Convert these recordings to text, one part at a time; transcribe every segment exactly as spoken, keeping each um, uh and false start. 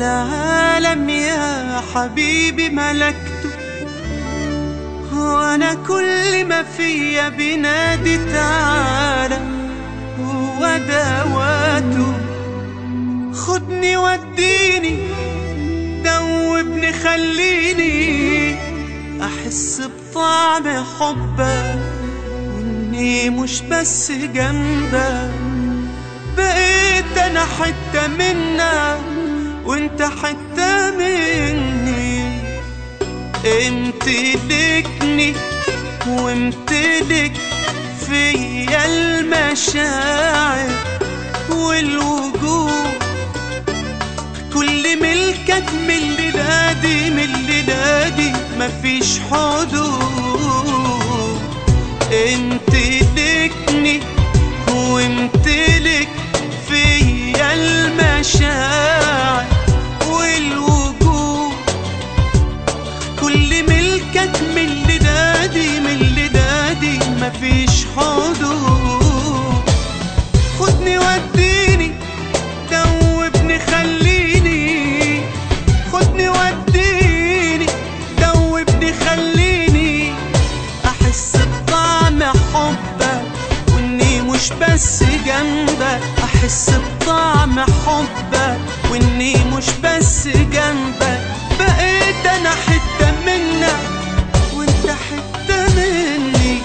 العالم يا حبيبي ملكته، وانا كل ما فيا بينادي تعالى، هو دواته. خدني وديني دوبني خليني احس بطعم حبك، واني مش بس جنبك، بقيت انا حتة منك وانت حتة مني. امتلكني وامتلك فيا المشاعر والوجود، كل ملكك من اللي نادي من اللي نادي مفيش حدود. امتلكني وامتلك فيا المشاعر والوجود، كل ملكك من اللي نادي من اللي نادي مفيش حدود. خدني وديني دوبني خليني، خدني وديني دوبني خليني احس بطعم حبك، واني مش بس جنبك. احس بطعم حبك واني مش بس جنبك، بقيت انا حتة منك وانت حتة مني.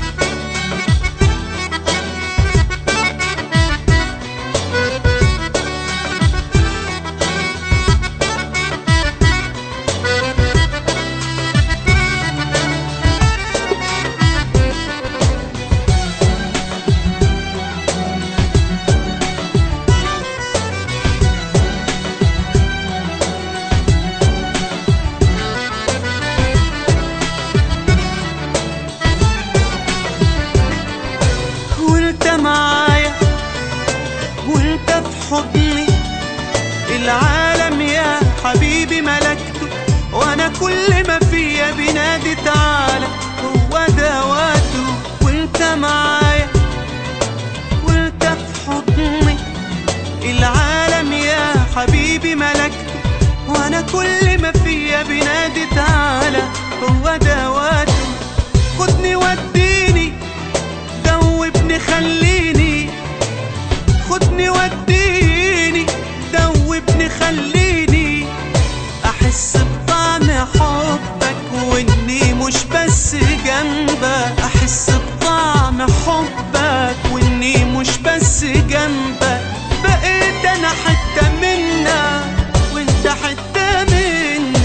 معايا وانت في حضني، العالم يا حبيبي ملكته، وانا كل ما فيا بينادي تعالى، هو دواته. وانت معايا وانت في حضني، العالم يا حبيبي ملكته، وانا كل ما فيا بينادي تعالى، هو دواته. خدني وديني دوبني خليني، خدني وديني دوبني خليني احس بطعم حبك، واني مش بس جنبك. احس بطعم حبك واني مش بس جنبك، بقيت انا حتة منك وانت حتة مني.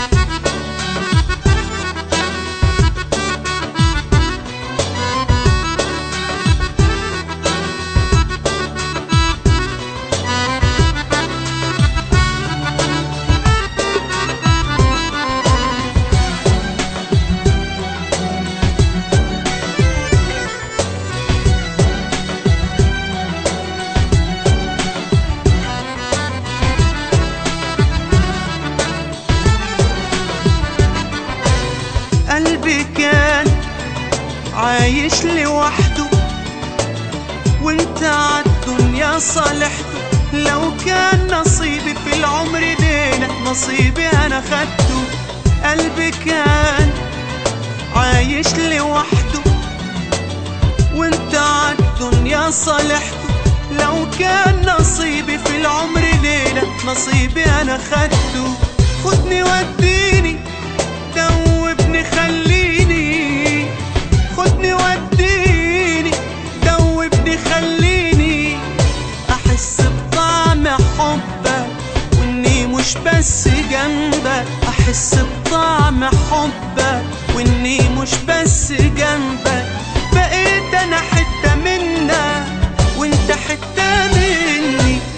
قلبي كان عايش لوحده، وانت عالدنيا صالحته. لو كان نصيبي في العمر ليلة، نصيبي انا خدته. قلبي كان عايش لوحده، وانت عالدنيا صالحته. لو كان نصيبي في العمر ليلة، نصيبي انا خدته. خدني وديني دوبني خليني، خدني وديني دوبني خليني احس بطعم حبك، واني مش بس جنبك. احس بطعم حبك واني مش بس جنبك، بقيت انا حتة منك وانت حتة مني.